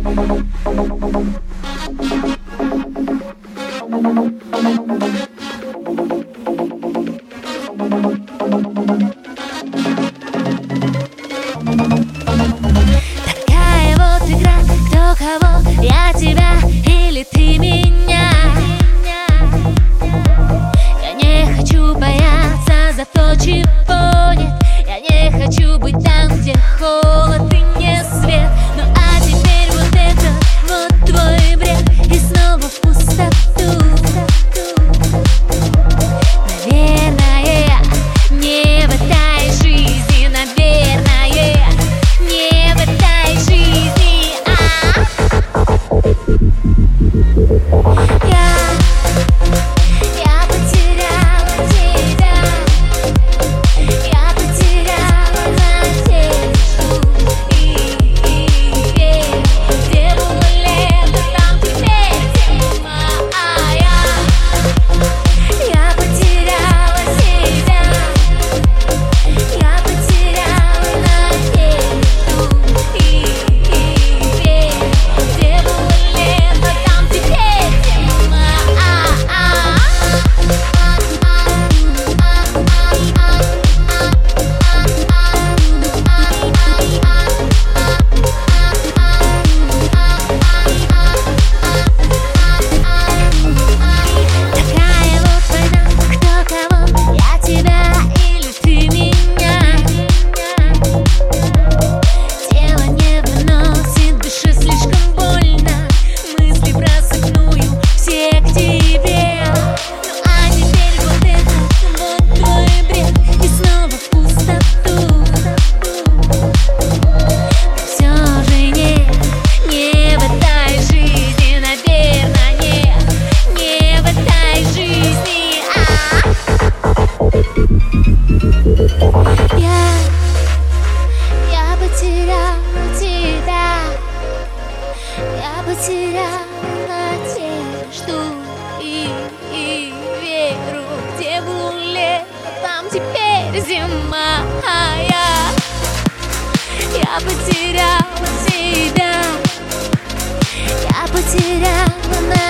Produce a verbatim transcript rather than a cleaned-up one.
Такая вот игра, кто кого, я тебя или ты меня. Я не хочу бояться за то, чего нет. Я не хочу быть там, где холод и не свет. Ну а теперь вот это, вот твой бред, и снова в пустоту. Наверное, не в этой жизни, наверное, не в этой жизни. А я, я потеряла тебя. Я потеряла надежду и, и веру. Где было лето, там теперь зима. А я, я потеряла себя. Я потеряла надежду и, и веру. Где было лето, там теперь зима. Такая вот война, кто кого, я тебя или ты меня. Тело не выносит, душе слишком больно. Мысли просыпную, все к тебе. Ну а теперь вот это, вот твой бред, и снова в пустоту. Все же нет, не в этой жизни, наверное, нет, не в этой жизни. А я, я потеряла тебя. Я потеряла надежду и, и веру. Где было лето, там теперь зима. А я, я потеряла тебя. Я потеряла надежду.